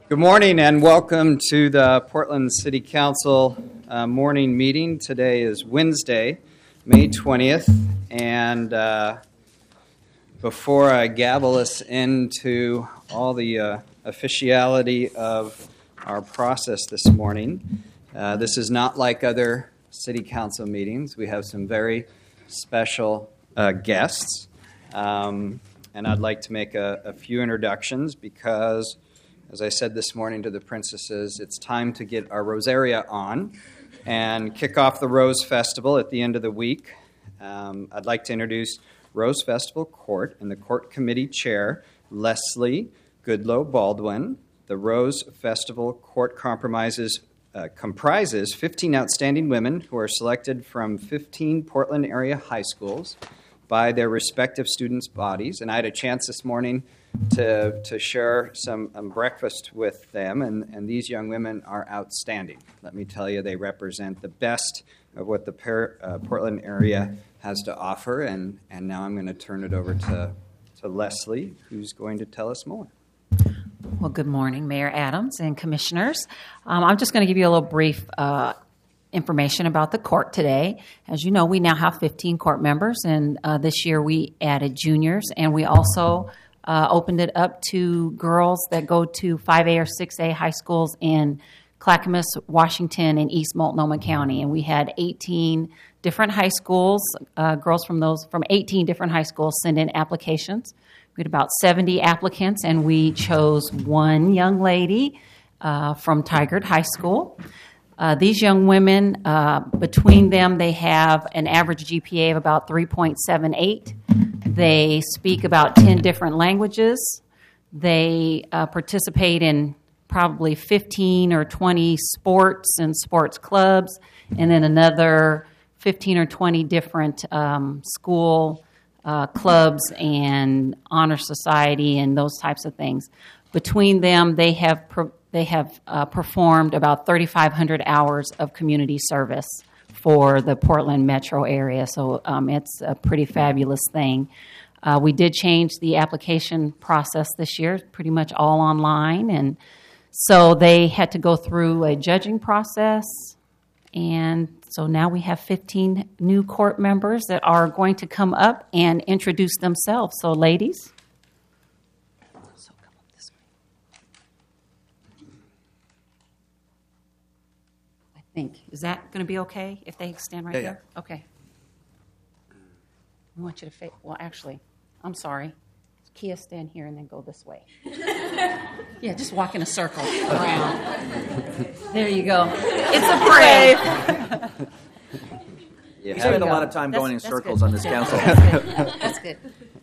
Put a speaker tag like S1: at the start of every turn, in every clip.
S1: Good morning and welcome to the Portland City Council morning meeting. Today is Wednesday, May 20th, and before I gavel us into all the officiality of our process this morning, this is not like other City Council meetings. We have some very special guests, and I'd like to make a few introductions because, as I said this morning to the princesses, it's time to get our Rosaria on and kick off the Rose Festival at the end of the week. I'd like to introduce Rose Festival Court and the Court Committee Chair, Leslie Goodloe Baldwin. The Rose Festival Court comprises 15 outstanding women who are selected from 15 Portland area high schools by their respective students' bodies. And I had a chance this morning to share some breakfast with them, and these young women are outstanding. Let me tell you, they represent the best of what the Portland area has to offer, and now I'm going to turn it over to Leslie, who's going to tell us more.
S2: Well, good morning, Mayor Adams and Commissioners. I'm just going to give you a little brief information about the court today. As you know, we now have 15 court members, and this year we added juniors, and we also opened it up to girls that go to 5A or 6A high schools in Clackamas, Washington, and East Multnomah County. And we had 18 different high schools, girls from 18 different high schools send in applications. We had about 70 applicants, and we chose one young lady from Tigard High School. These young women, between them, they have an average GPA of about 3.78. They speak about 10 different languages. They participate in probably 15 or 20 sports and sports clubs, and then another 15 or 20 different school clubs and honor society and those types of things. Between them, they have performed about 3,500 hours of community service for the Portland metro area, so it's a pretty fabulous thing. We did change the application process this year, pretty much all online, and so they had to go through a judging process, and so now we have 15 new court members that are going to come up and introduce themselves. So, ladies. Is that going to be okay if they stand right there? Yeah. Okay. I want you to well, actually, I'm sorry. Kia, stand here and then go this way. Yeah, just walk in a circle around. There you go. It's a parade.
S3: You spend a lot of time going in circles on this council.
S2: That's good.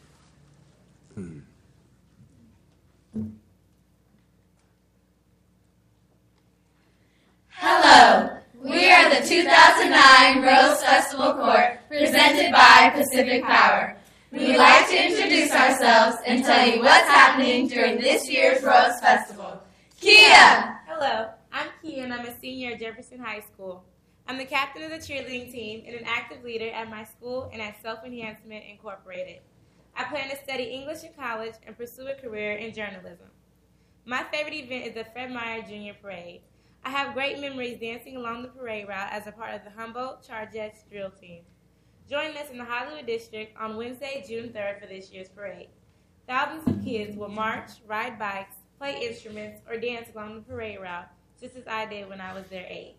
S4: Hello. We are the 2009 Rose Festival Court, presented by Pacific Power. We'd like to introduce ourselves and tell you what's happening during this year's Rose Festival. Kia!
S5: Hello, I'm Kia and I'm a senior at Jefferson High School. I'm the captain of the cheerleading team and an active leader at my school and at Self Enhancement Incorporated. I plan to study English in college and pursue a career in journalism. My favorite event is the Fred Meyer Jr. Parade. I have great memories dancing along the parade route as a part of the Humboldt Chargettes drill team. Join us in the Hollywood District on Wednesday, June 3rd for this year's parade. Thousands of kids will march, ride bikes, play instruments, or dance along the parade route, just as I did when I was their age.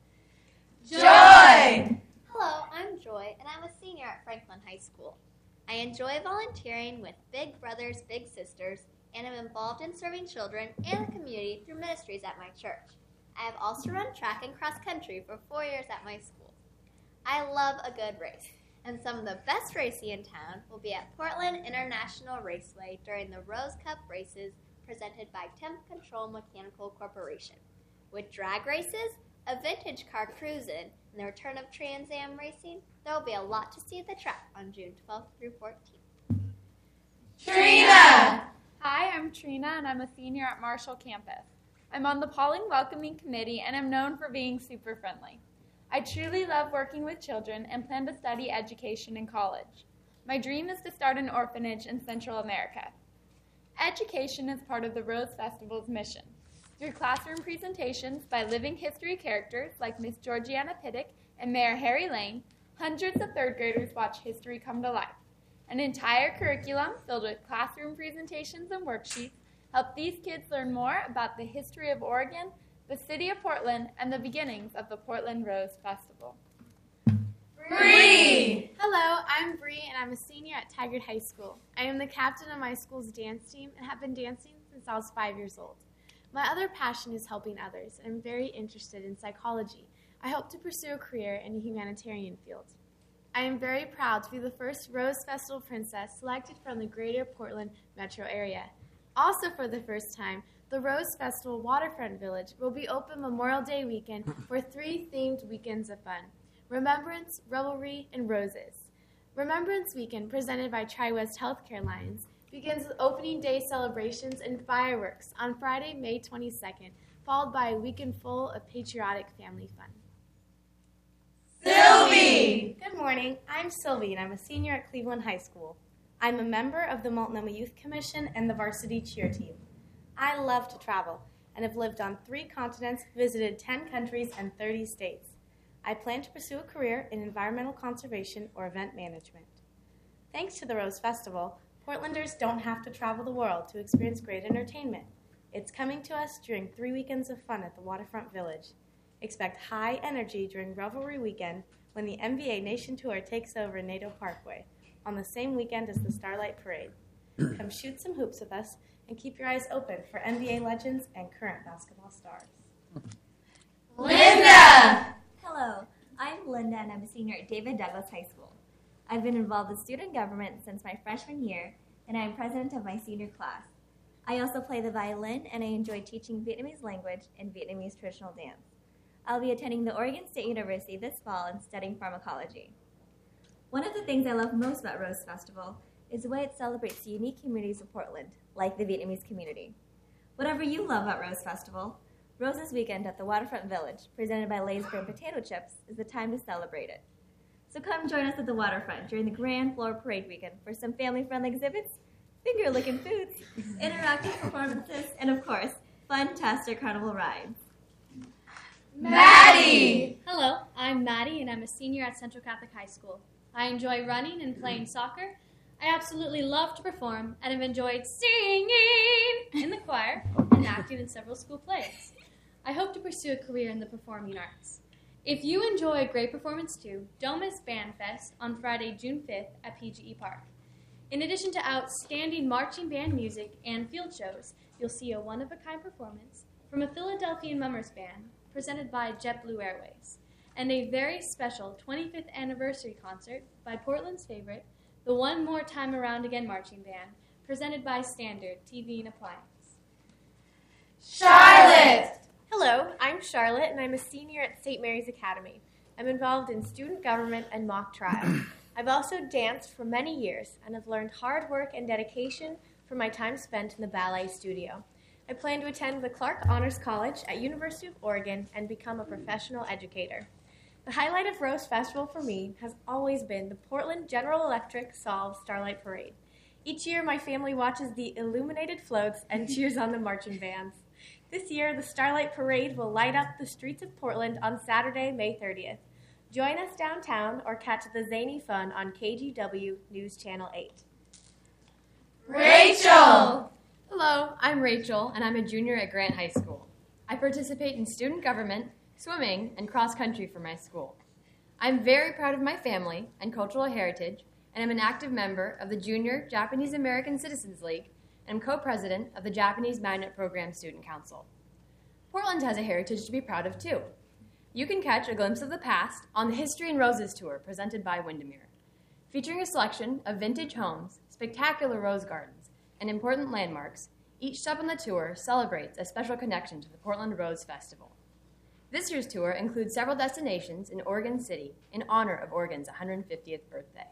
S4: Joy!
S6: Hello, I'm Joy, and I'm a senior at Franklin High School. I enjoy volunteering with Big Brothers Big Sisters, and am involved in serving children and the community through ministries at my church. I have also run track and cross country for 4 years at my school. I love a good race, and some of the best racing in town will be at Portland International Raceway during the Rose Cup races presented by Temp Control Mechanical Corporation. With drag races, a vintage car cruising, and the return of Trans Am racing, there will be a lot to see at the track on June 12th through 14th.
S4: Trina!
S7: Hi, I'm Trina, and I'm a senior at Marshall Campus. I'm on the Pauling Welcoming Committee, and I'm known for being super friendly. I truly love working with children and plan to study education in college. My dream is to start an orphanage in Central America. Education is part of the Rose Festival's mission. through classroom presentations by living history characters like Miss Georgiana Piddick and Mayor Harry Lane, hundreds of third graders watch history come to life. An entire curriculum filled with classroom presentations and worksheets help these kids learn more about the history of Oregon, the city of Portland, and the beginnings of the Portland Rose Festival.
S4: Bree!
S8: Hello, I'm Bree, and I'm a senior at Taggart High School. I am the captain of my school's dance team and have been dancing since I was 5 years old. My other passion is helping others, and I'm very interested in psychology. I hope to pursue a career in the humanitarian field. I am very proud to be the first Rose Festival princess selected from the greater Portland metro area. Also for the first time, the Rose Festival Waterfront Village will be open Memorial Day weekend for 3 themed weekends of fun: Remembrance, Revelry, and Roses. Remembrance Weekend, presented by Tri-West Healthcare Alliance, begins with opening day celebrations and fireworks on Friday, May 22nd, followed by a weekend full of patriotic family fun.
S4: Sylvie!
S9: Good morning. I'm Sylvie, and I'm a senior at Cleveland High School. I'm a member of the Multnomah Youth Commission and the varsity cheer team. I love to travel and have lived on 3 continents, visited 10 countries, and 30 states. I plan to pursue a career in environmental conservation or event management. Thanks to the Rose Festival, Portlanders don't have to travel the world to experience great entertainment. It's coming to us during 3 weekends of fun at the Waterfront Village. Expect high energy during Revelry Weekend when the NBA Nation Tour takes over Nadeau Parkway on the same weekend as the Starlight Parade. Come shoot some hoops with us and keep your eyes open for NBA legends and current basketball stars.
S4: Linda!
S10: Hello, I'm Linda, and I'm a senior at David Douglas High School. I've been involved with student government since my freshman year, and I am president of my senior class. I also play the violin, and I enjoy teaching Vietnamese language and Vietnamese traditional dance. I'll be attending the Oregon State University this fall and studying pharmacology. One of the things I love most about Rose Festival is the way it celebrates the unique communities of Portland, like the Vietnamese community. Whatever you love about Rose Festival, Rose's Weekend at the Waterfront Village, presented by Lay's Grilled Potato Chips, is the time to celebrate it. So come join us at the waterfront during the Grand Floor Parade Weekend for some family-friendly exhibits, finger-licking foods, interactive performances, and of course, fun-tastic carnival rides.
S4: Maddie!
S11: Hello, I'm Maddie, and I'm a senior at Central Catholic High School. I enjoy running and playing soccer. I absolutely love to perform and have enjoyed singing in the choir and acting in several school plays. I hope to pursue a career in the performing arts. If you enjoy a great performance too, don't miss Band Fest on Friday, June 5th at PGE Park. In addition to outstanding marching band music and field shows, you'll see a one-of-a-kind performance from a Philadelphian mummers band presented by JetBlue Airways, and a very special 25th anniversary concert by Portland's favorite, the One More Time Around Again Marching Band, presented by Standard TV and Appliance.
S4: Charlotte!
S8: Hello, I'm Charlotte, and I'm a senior at St. Mary's Academy. I'm involved in student government and mock trial. I've also danced for many years and have learned hard work and dedication from my time spent in the ballet studio. I plan to attend the Clark Honors College at University of Oregon and become a professional educator. The highlight of Rose Festival for me has always been the Portland General Electric Solve Starlight Parade. Each year, my family watches the illuminated floats and cheers on the marching bands. This year, the Starlight Parade will light up the streets of Portland on Saturday, May 30th. Join us downtown or catch the zany fun on KGW News Channel 8.
S4: Rachel!
S12: Hello, I'm Rachel, and I'm a junior at Grant High School. I participate in student government, swimming, and cross-country for my school. I'm very proud of my family and cultural heritage, and I'm an active member of the Junior Japanese American Citizens League, and I'm co-president of the Japanese Magnet Program Student Council. Portland has a heritage to be proud of, too. You can catch a glimpse of the past on the History and Roses Tour presented by Windermere, featuring a selection of vintage homes, spectacular rose gardens, and important landmarks. Each stop on the tour celebrates a special connection to the Portland Rose Festival. This year's tour includes several destinations in Oregon City in honor of Oregon's 150th birthday.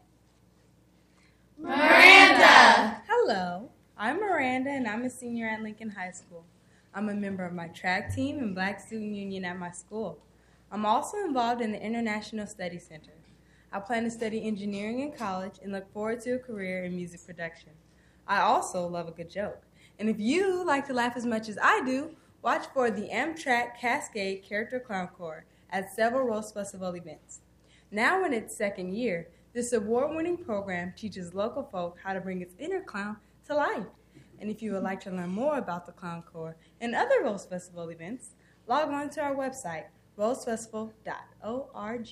S4: Miranda!
S13: Hello, I'm Miranda, and I'm a senior at Lincoln High School. I'm a member of my track team and Black Student Union at my school. I'm also involved in the International Study Center. I plan to study engineering in college and look forward to a career in music production. I also love a good joke. And if you like to laugh as much as I do, Watch for the Amtrak Cascade Character Clown Corps at several Rose Festival events. Now in its second year, this award-winning program teaches local folk how to bring its inner clown to life. And if you would like to learn more about the Clown Corps and other Rose Festival events, log on to our website, rosefestival.org.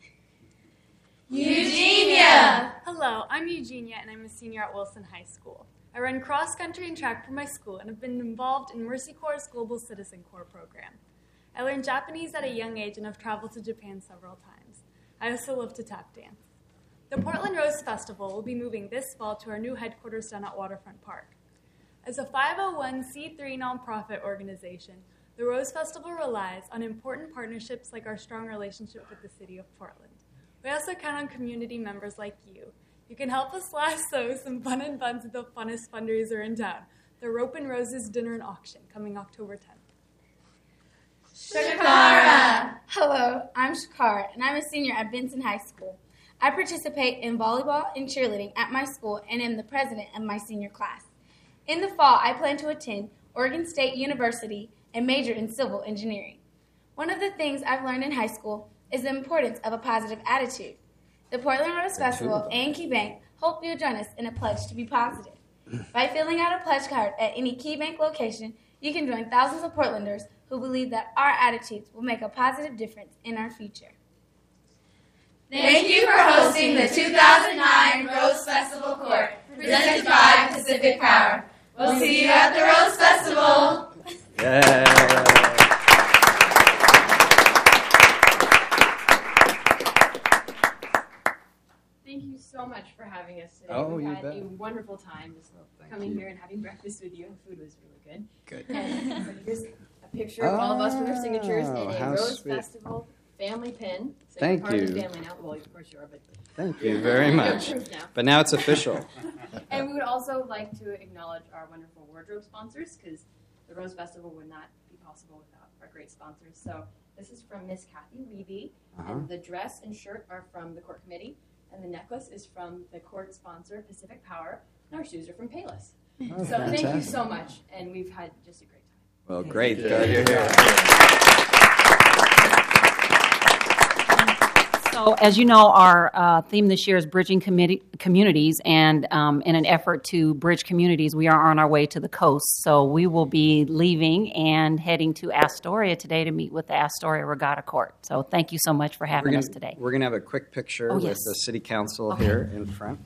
S4: Eugenia!
S14: Hello, I'm Eugenia, and I'm a senior at Wilson High School. I run cross country and track for my school and have been involved in Mercy Corps' Global Citizen Corps program. I learned Japanese at a young age and have traveled to Japan several times. I also love to tap dance. The Portland Rose Festival will be moving this fall to our new headquarters down at Waterfront Park. As a 501c3 nonprofit organization, the Rose Festival relies on important partnerships like our strong relationship with the City of Portland. We also count on community members like you. You can help us lasso some fun and buns at the funnest fundraiser in town, the Rope and Roses Dinner and Auction, coming October 10th.
S4: Shakara!
S15: Hello, I'm Shakara, and I'm a senior at Benson High School. I participate in volleyball and cheerleading at my school and am the president of my senior class. In the fall, I plan to attend Oregon State University and major in civil engineering. One of the things I've learned in high school is the importance of a positive attitude. The Portland Rose Festival and Key Bank hope you'll join us in a pledge to be positive. By filling out a pledge card at any Key Bank location, you can join thousands of Portlanders who believe that our attitudes will make a positive difference in our future.
S4: Thank you for hosting the 2009 Rose Festival Court, presented by Pacific Power. We'll see you at the Rose Festival.
S1: Yeah.
S12: Thank you so much for having us today.
S1: Oh,
S12: We've
S1: you
S12: had
S1: bet.
S12: a wonderful time just coming here and having breakfast with you. The food was really good.
S1: Good.
S12: And so here's a picture of all of us with our signatures and a
S1: how
S12: Rose
S1: sweet.
S12: Festival family pin. So
S1: Thank
S12: you're part of
S1: you.
S12: the family now. Well, of course you are, but
S1: Thank you very much.
S12: You're approved now.
S1: But now it's official.
S12: And we would also like to acknowledge our wonderful wardrobe sponsors, because the Rose Festival would not be possible without our great sponsors. So this is from Miss Kathy Levy, and the dress and shirt are from the court committee, and the necklace is from the court sponsor, Pacific Power, and our shoes are from Payless.
S1: Oh,
S12: so thank you
S1: fantastic.
S12: so much, and we've had just a great time.
S1: Well, great. Glad you're here.
S2: So, as you know, our theme this year is Bridging Communities, and in an effort to bridge communities, we are on our way to the coast. So we will be leaving and heading to Astoria today to meet with the Astoria Regatta Court. So thank you so much for having us today.
S1: We're going to have a quick picture
S2: Oh,
S1: with
S2: yes.
S1: the City Council
S2: Okay.
S1: here in front.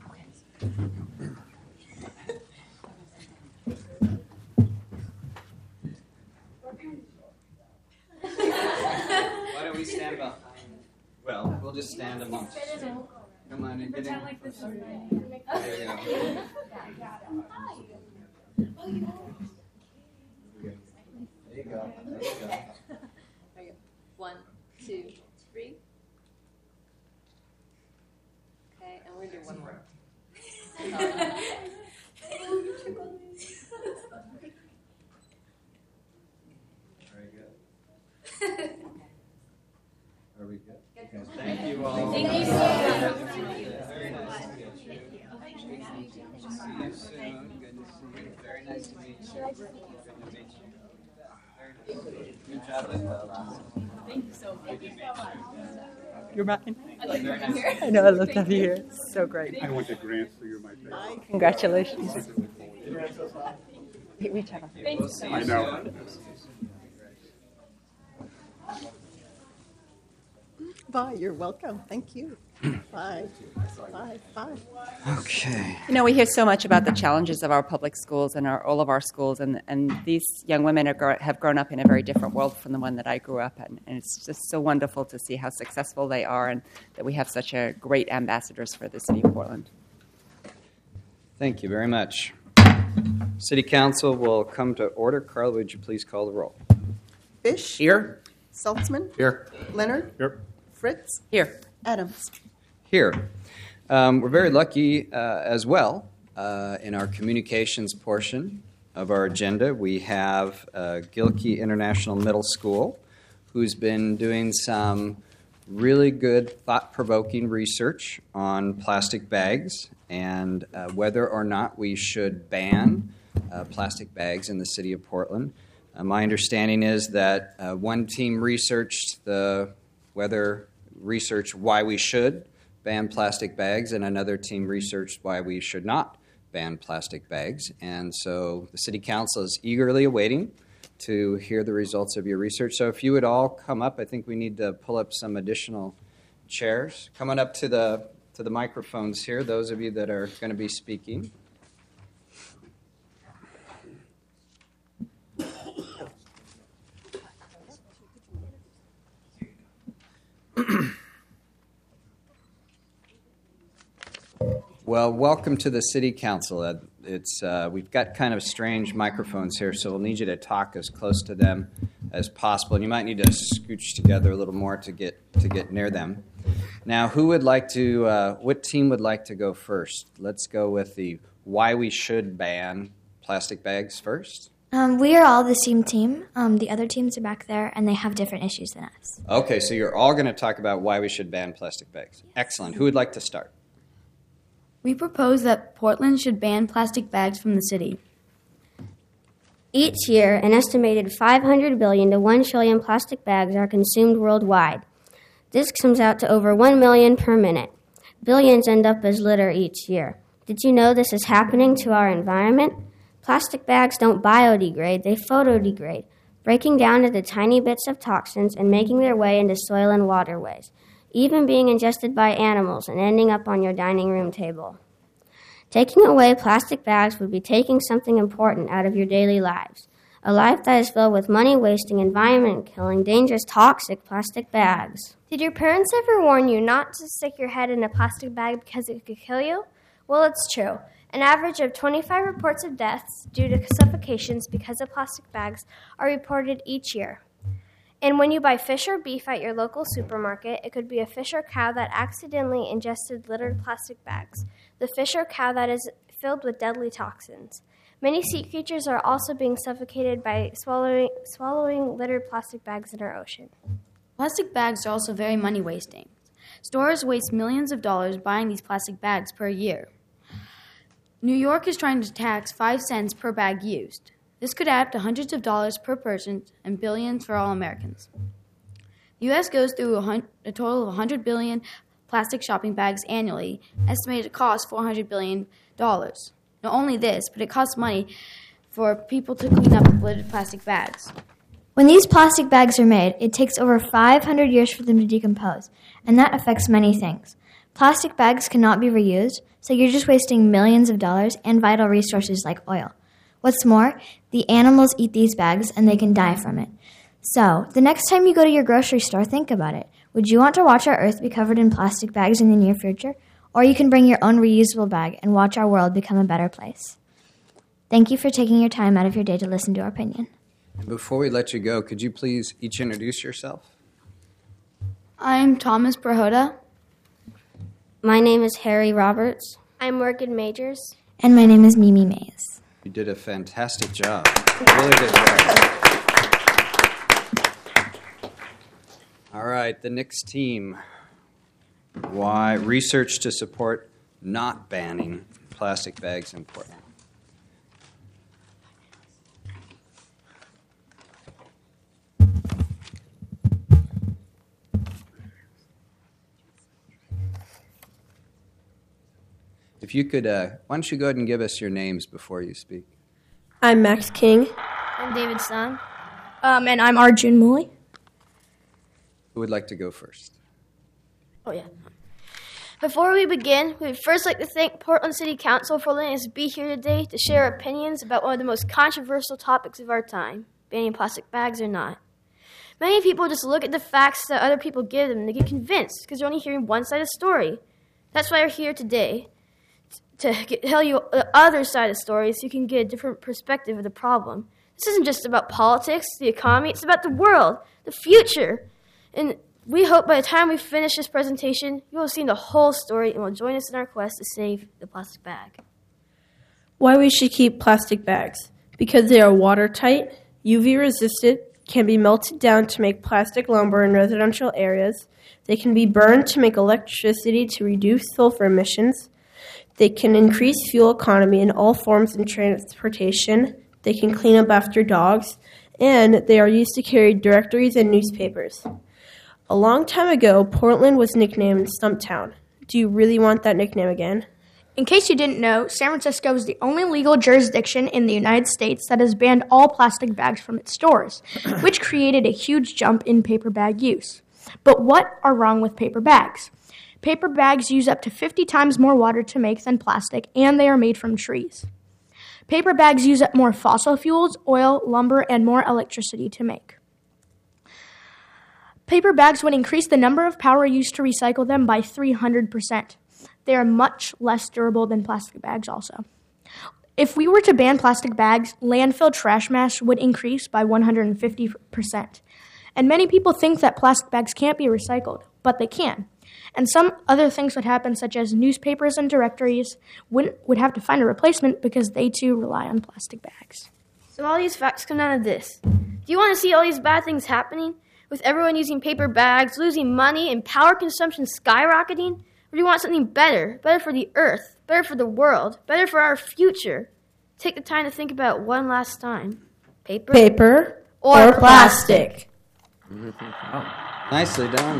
S1: Why don't we stand behind? Well, we'll just stand amongst. Come on and get in.
S14: Like this.
S1: There you go. There you go. There you go.
S12: 1, 2, 3. Okay, and we're going to do one more.
S1: Very good. Are we good? Okay. Thank you all.
S4: Thank you so much.
S1: Very nice to meet you. See you soon. Good to see you. Very nice to meet you. Good to meet you. Very nice. Good job as well.
S12: Thank you so much.
S16: You're mine.
S12: I like being here.
S16: I know, I love to have you here. It's so great.
S17: I went to Grant, so you're my favorite.
S16: Congratulations. We each have a
S12: Thank you so
S17: I
S12: much.
S17: know.
S16: Bye, you're welcome. Thank you. Bye. Bye. Bye.
S1: Okay.
S18: You know, we hear so much about the challenges of our public schools and all of our schools, and these young women have grown up in a very different world from the one that I grew up in. And it's just so wonderful to see how successful they are and that we have such a great ambassadors for the city of Portland.
S1: Thank you very much. City Council will come to order. Carl, would you please call the roll?
S16: Fish.
S1: Here.
S16: Saltzman.
S1: Here.
S16: Leonard.
S17: Here.
S16: Fritz.
S18: Here.
S16: Adams.
S1: Here. We're very lucky as well in our communications portion of our agenda. We have Gilkey International Middle School, who's been doing some really good thought-provoking research on plastic bags and whether or not we should ban plastic bags in the city of Portland. My understanding is that one team researched why we should ban plastic bags, and another team researched why we should not ban plastic bags. And so the City Council is eagerly awaiting to hear the results of your research. So if you would all come up, I think we need to pull up some additional chairs. Coming up to the microphones here, those of you that are going to be speaking. Well, welcome to the City Council. We've got kind of strange microphones here, so we'll need you to talk as close to them as possible. And you might need to scooch together a little more to get near them. Now, what team would like to go first? Let's go with the why we should ban plastic bags first.
S19: We are all the same team. The other teams are back there, and they have different issues than us.
S1: Okay, so you're all going to talk about why we should ban plastic bags. Yes. Excellent. Who would like to start?
S20: We propose that Portland should ban plastic bags from the city.
S21: Each year, an estimated 500 billion to 1 trillion plastic bags are consumed worldwide. This comes out to over 1 million per minute. Billions end up as litter each year. Did you know this is happening to our environment? Plastic bags don't biodegrade, they photodegrade, breaking down into tiny bits of toxins and making their way into soil and waterways, even being ingested by animals and ending up on your dining room table. Taking away plastic bags would be taking something important out of your daily lives, a life that is filled with money-wasting, environment-killing, dangerous, toxic plastic bags.
S22: Did your parents ever warn you not to stick your head in a plastic bag because it could kill you? Well, it's true. An average of 25 reports of deaths due to suffocations because of plastic bags are reported each year. And when you buy fish or beef at your local supermarket, it could be a fish or cow that accidentally ingested littered plastic bags, the fish or cow that is filled with deadly toxins. Many sea creatures are also being suffocated by swallowing littered plastic bags in our ocean.
S20: Plastic bags are also very money-wasting. Stores waste millions of dollars buying these plastic bags per year. New York is trying to tax 5 cents per bag used. This could add up to hundreds of dollars per person and billions for all Americans. The U.S. goes through a total of 100 billion plastic shopping bags annually, estimated to cost $400 billion. Not only this, but it costs money for people to clean up littered plastic bags.
S19: When these plastic bags are made, it takes over 500 years for them to decompose, and that affects many things. Plastic bags cannot be reused, so you're just wasting millions of dollars and vital resources like oil. What's more, the animals eat these bags and they can die from it. So, the next time you go to your grocery store, think about it. Would you want to watch our earth be covered in plastic bags in the near future? Or you can bring your own reusable bag and watch our world become a better place. Thank you for taking your time out of your day to listen to our opinion.
S1: Before we let you go, could you please each introduce yourself?
S20: I'm Thomas Prohoda.
S21: My name is Harry Roberts.
S22: I'm Morgan Majors.
S19: And my name is Mimi Mays.
S1: You did a fantastic job. Really good job. All right, the next team. Why research to support not banning plastic bags in Portland. If you could, why don't you go ahead and give us your names before you speak?
S23: I'm Max King.
S22: I'm David Sun.
S23: And I'm Arjun Muli.
S1: Who would like to go first?
S22: Oh, yeah. Before we begin, we'd first like to thank Portland City Council for letting us be here today to share our opinions about one of the most controversial topics of our time, banning plastic bags or not. Many people just look at the facts that other people give them and they get convinced because they're only hearing one side of the story. That's why we're here today, to tell you the other side of the story so you can get a different perspective of the problem. This isn't just about politics, the economy, it's about the world, the future. And we hope by the time we finish this presentation, you will have seen the whole story and will join us in our quest to save the plastic bag.
S23: Why we should keep plastic bags. Because they are watertight, UV resistant, can be melted down to make plastic lumber in residential areas. They can be burned to make electricity to reduce sulfur emissions. They can increase fuel economy in all forms of transportation. They can clean up after dogs. and they are used to carry directories and newspapers. A long time ago, Portland was nicknamed Stumptown. Do you really want that nickname again?
S3: In case you didn't know, San Francisco is the only legal jurisdiction in the United States that has banned all plastic bags from its stores, which created a huge jump in paper bag use. But what are wrong with paper bags? Paper bags use up to 50 times more water to make than plastic, and they are made from trees. Paper bags use up more fossil fuels, oil, lumber, and more electricity to make. Paper bags would increase the number of power used to recycle them by 300%. They are much less durable than plastic bags also. If we were to ban plastic bags, landfill trash mass would increase by 150%. And many people think that plastic bags can't be recycled, but they can. And some other things would happen, such as newspapers and directories would have to find a replacement because they too rely on plastic bags.
S22: So all these facts come down to this. Do you want to see all these bad things happening? With everyone using paper bags, losing money, and power consumption skyrocketing? Or do you want something better? Better for the earth, better for the world, better for our future? Take the time to think about one last time.
S23: Paper or plastic?
S1: Nicely done.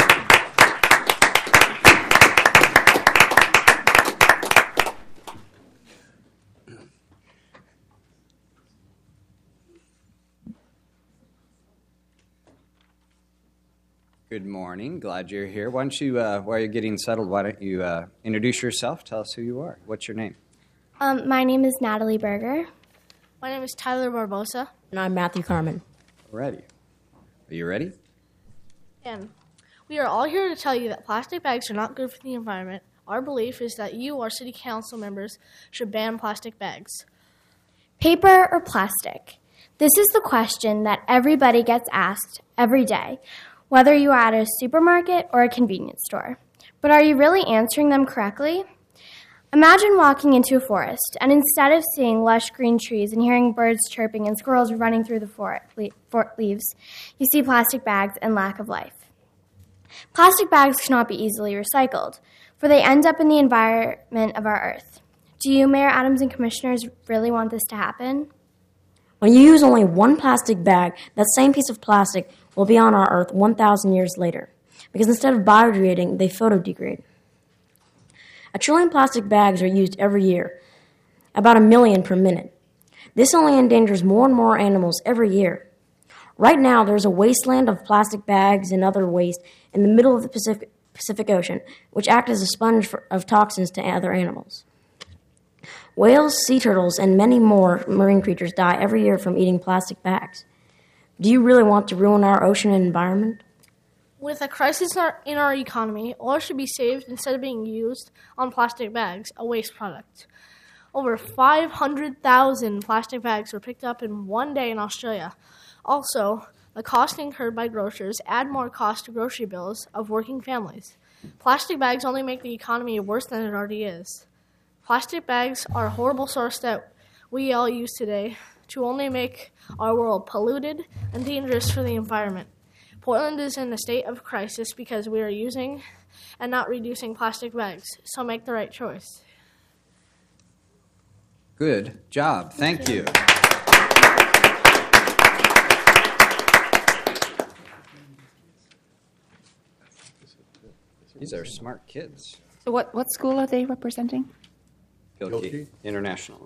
S1: Good morning. Glad you're here. Why don't you, while you're getting settled, why don't you introduce yourself? Tell us who you are. What's your name?
S5: My name is Natalie Berger.
S3: My name is Tyler Barbosa.
S6: And I'm Matthew Carmen.
S1: Ready. Are you ready?
S3: And we are all here to tell you that plastic bags are not good for the environment. Our belief is that you, our city council members, should ban plastic bags.
S5: Paper or plastic? This is the question that everybody gets asked every day, whether you are at a supermarket or a convenience store. But are you really answering them correctly? Imagine walking into a forest, and instead of seeing lush green trees and hearing birds chirping and squirrels running through the leaves, you see plastic bags and lack of life. Plastic bags cannot be easily recycled, for they end up in the environment of our earth. Do you, Mayor Adams and Commissioners, really want this to happen?
S6: When you use only one plastic bag, that same piece of plastic will be on our Earth 1,000 years later, because instead of biodegrading, they photodegrade. 1 trillion plastic bags are used every year, about 1 million per minute. This only endangers more and more animals every year. Right now, there's a wasteland of plastic bags and other waste in the middle of the Pacific Ocean, which act as a sponge of toxins to other animals. Whales, sea turtles, and many more marine creatures die every year from eating plastic bags. Do you really want to ruin our ocean and environment?
S3: With a crisis in our economy, oil should be saved instead of being used on plastic bags, a waste product. Over 500,000 plastic bags were picked up in one day in Australia. Also, the cost incurred by grocers add more cost to grocery bills of working families. Plastic bags only make the economy worse than it already is. Plastic bags are a horrible source that we all use today to only make our world polluted and dangerous for the environment. Portland is in a state of crisis because we are using and not reducing plastic bags, so make the right choice.
S1: Good job. Thank you. These are smart kids.
S18: So what school are they representing?
S1: Gilkey International.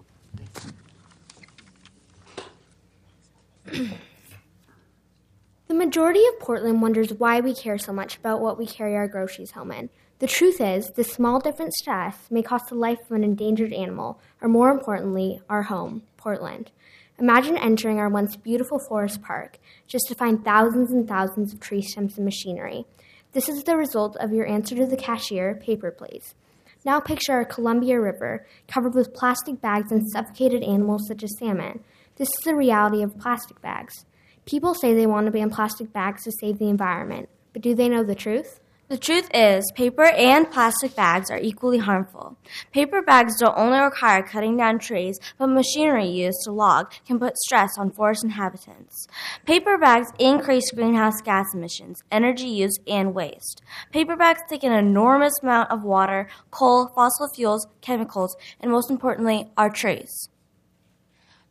S5: The majority of Portland wonders why we care so much about what we carry our groceries home in. The truth is, this small difference to us may cost the life of an endangered animal, or more importantly, our home, Portland. Imagine entering our once beautiful forest park just to find thousands and thousands of tree stumps and machinery. This is the result of your answer to the cashier, paper please. Now picture our Columbia River covered with plastic bags and suffocated animals such as salmon. This is the reality of plastic bags. People say they want to ban plastic bags to save the environment, but do they know the truth?
S21: The truth is, paper and plastic bags are equally harmful. Paper bags don't only require cutting down trees, but machinery used to log can put stress on forest inhabitants. Paper bags increase greenhouse gas emissions, energy use, and waste. Paper bags take an enormous amount of water, coal, fossil fuels, chemicals, and most importantly, our trees.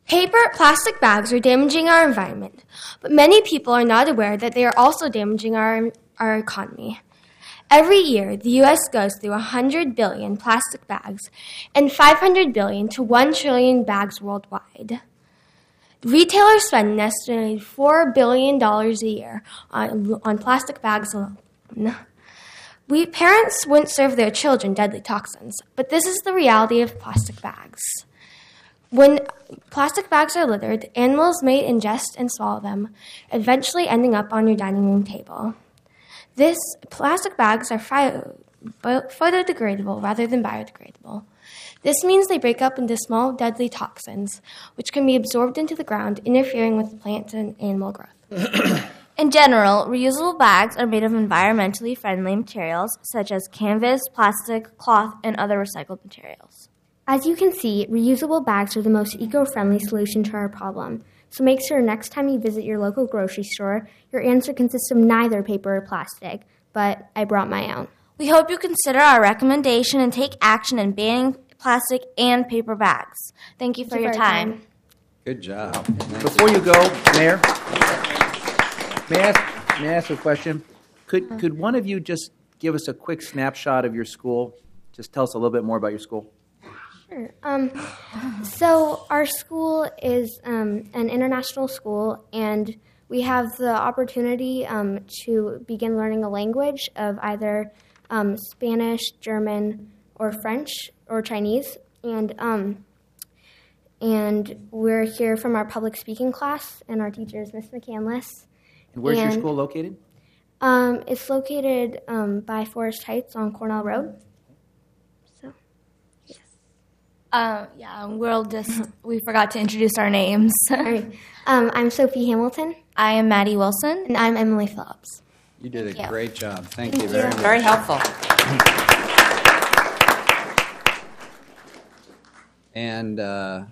S22: Plastic bags are damaging our environment, but many people are not aware that they are also damaging our economy. Every year, the U.S. goes through 100 billion plastic bags and 500 billion to 1 trillion bags worldwide. Retailers spend an estimated $4 billion a year on plastic bags alone. Parents wouldn't serve their children deadly toxins, but this is the reality of plastic bags. When plastic bags are littered, animals may ingest and swallow them, eventually ending up on your dining room table. Plastic bags are photodegradable rather than biodegradable. This means they break up into small, deadly toxins, which can be absorbed into the ground, interfering with plant and animal growth.
S19: In general, reusable bags are made of environmentally friendly materials such as canvas, plastic, cloth, and other recycled materials.
S5: As you can see, reusable bags are the most eco-friendly solution to our problem. So make sure next time you visit your local grocery store, your answer consists of neither paper or plastic, but I brought my own.
S19: We hope you consider our recommendation and take action in banning plastic and paper bags. Thank you for your time.
S1: Good job.
S7: Before you go, Mayor, may I ask a question? Could one of you just give us a quick snapshot of your school? Just tell us a little bit more about your school.
S5: Sure. So our school is an international school, and we have the opportunity to begin learning a language of either Spanish, German, or French, or Chinese. And we're here from our public speaking class, and our teacher is Miss McCandless.
S7: And where's your school located?
S5: It's located by Forest Heights on Cornell Road.
S19: We forgot to introduce our names.
S5: I'm Sophie Hamilton.
S19: I am Maddie Wilson.
S5: And I'm Emily Phillips.
S1: You did a great job. Thank you very much.
S18: Very helpful.
S1: And are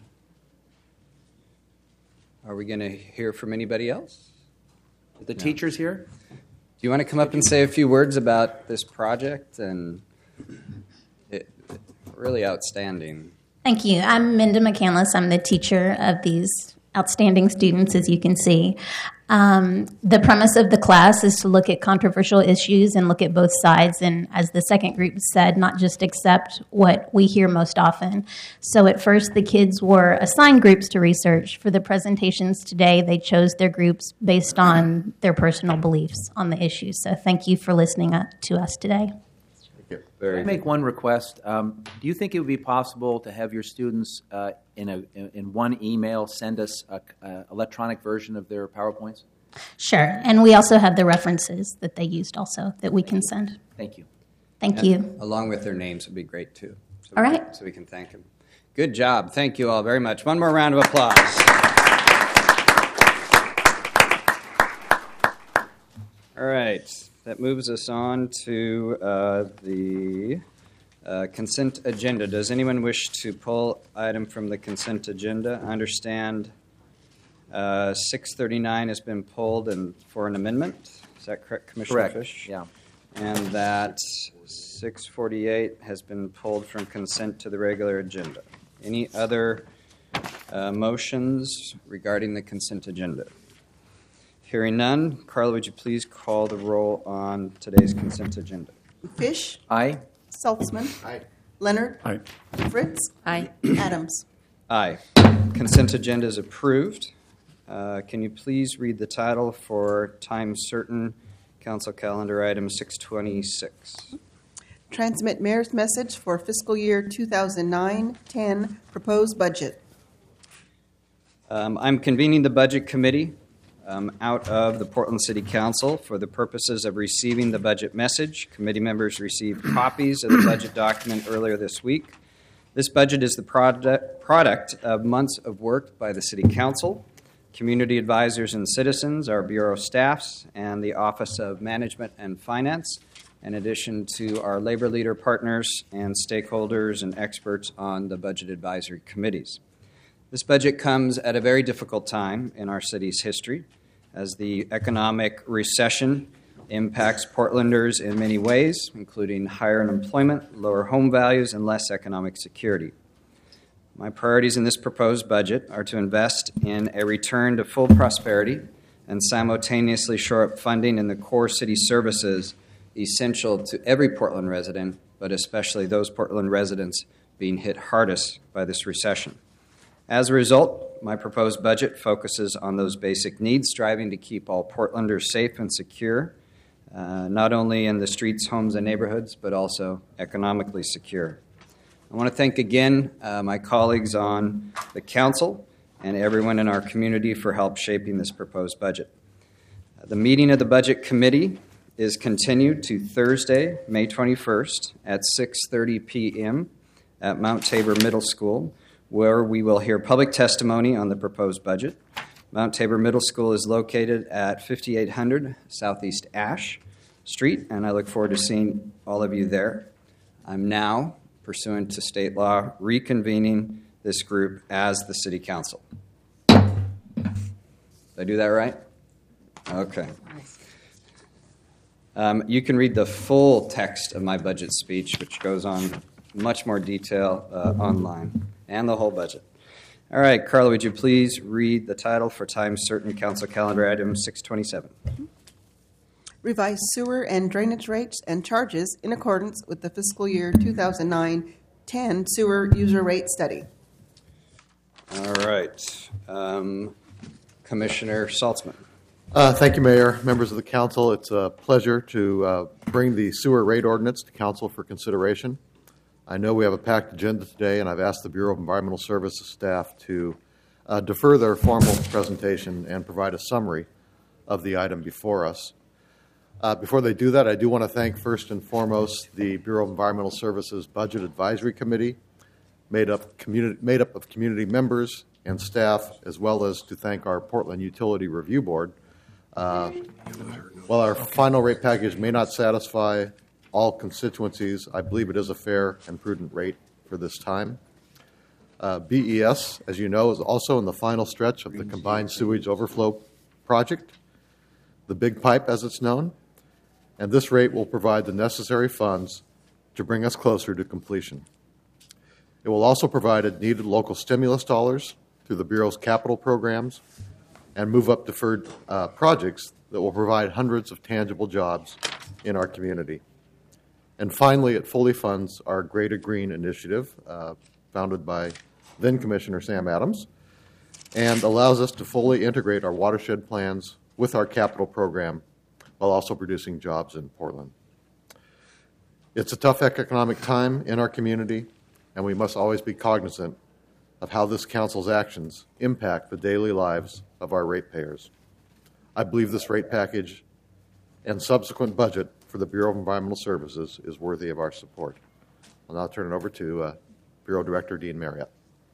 S1: we going to hear from anybody else?
S7: The teachers here?
S1: Do you want to come up and say a few words about this project? And really outstanding.
S9: Thank you. I'm Minda McCandless. I'm the teacher of these outstanding students, as you can see. The premise of the class is to look at controversial issues and look at both sides, and as the second group said, not just accept what we hear most often. So at first, the kids were assigned groups to research. For the presentations today, they chose their groups based on their personal beliefs on the issues. So thank you for listening to us today.
S7: Can I make one request? Do you think it would be possible to have your students in one email send us an electronic version of their PowerPoints?
S9: Sure. And we also have the references that they used also that we can send.
S7: Thank you.
S9: Thank you.
S1: Along with their names would be great, too.
S9: All right.
S1: So we can thank them. Good job. Thank you all very much. One more round of applause. All right. That moves us on to the consent agenda. Does anyone wish to pull item from the consent agenda? I understand 639 has been pulled and for an amendment. Is that correct, Commissioner
S7: Correct.
S1: Fish?
S7: Yeah.
S1: And that 648 has been pulled from consent to the regular agenda. Any other motions regarding the consent agenda? Hearing none, Carla, would you please call the roll on today's consent agenda?
S16: Fish.
S7: Aye.
S16: Saltzman.
S17: Aye.
S16: Leonard.
S17: Aye.
S16: Fritz.
S18: Aye.
S16: Adams.
S1: Aye. Consent agenda is approved. Can you please read the title for time certain council calendar item 626?
S16: Transmit mayor's message for fiscal year 2009-10 proposed budget.
S1: I'm convening the budget committee out of the Portland City Council for the purposes of receiving the budget message. Committee members received copies of the budget document earlier this week. This budget is the product of months of work by the City Council, community advisors and citizens, our Bureau staffs, and the Office of Management and Finance, in addition to our labor leader partners and stakeholders and experts on the budget advisory committees. This budget comes at a very difficult time in our city's history, as the economic recession impacts Portlanders in many ways, including higher unemployment, lower home values, and less economic security. My priorities in this proposed budget are to invest in a return to full prosperity and simultaneously shore up funding in the core city services essential to every Portland resident, but especially those Portland residents being hit hardest by this recession. As a result, my proposed budget focuses on those basic needs, striving to keep all Portlanders safe and secure, not only in the streets, homes, and neighborhoods, but also economically secure. I want to thank again my colleagues on the council and everyone in our community for help shaping this proposed budget. The meeting of the Budget Committee is continued to Thursday, May 21st at 6:30 p.m. at Mount Tabor Middle School, where we will hear public testimony on the proposed budget. Mount Tabor Middle School is located at 5800 Southeast Ash Street, and I look forward to seeing all of you there. I'm now, pursuant to state law, reconvening this group as the City Council. Did I do that right? Okay. You can read the full text of my budget speech, which goes on much more detail online, and the whole budget. All right, Carla, would you please read the title for time certain council calendar item 627?
S16: Revise sewer and drainage rates and charges in accordance with the fiscal year 2009-10 sewer user rate study.
S1: All right. Commissioner Saltzman.
S8: Thank you, Mayor. Members of the council, it's a pleasure to bring the sewer rate ordinance to council for consideration. I know we have a packed agenda today, and I've asked the Bureau of Environmental Services staff to defer their formal presentation and provide a summary of the item before us. Before they do that, I do want to thank first and foremost the Bureau of Environmental Services Budget Advisory Committee, made up of community members and staff, as well as to thank our Portland Utility Review Board. While our final rate package may not satisfy all constituencies, I believe it is a fair and prudent rate for this time. BES, as you know, is also in the final stretch of the combined sewage overflow project, the Big Pipe as it's known, and this rate will provide the necessary funds to bring us closer to completion. It will also provide needed local stimulus dollars through the Bureau's capital programs and move up deferred projects that will provide hundreds of tangible jobs in our community. And finally, it fully funds our Greater Green initiative, founded by then Commissioner Sam Adams, and allows us to fully integrate our watershed plans with our capital program while also producing jobs in Portland. It's a tough economic time in our community, and we must always be cognizant of how this council's actions impact the daily lives of our ratepayers. I believe this rate package and subsequent budget for the Bureau of Environmental Services is worthy of our support. I'll now turn it over to Bureau Director Dean Marriott.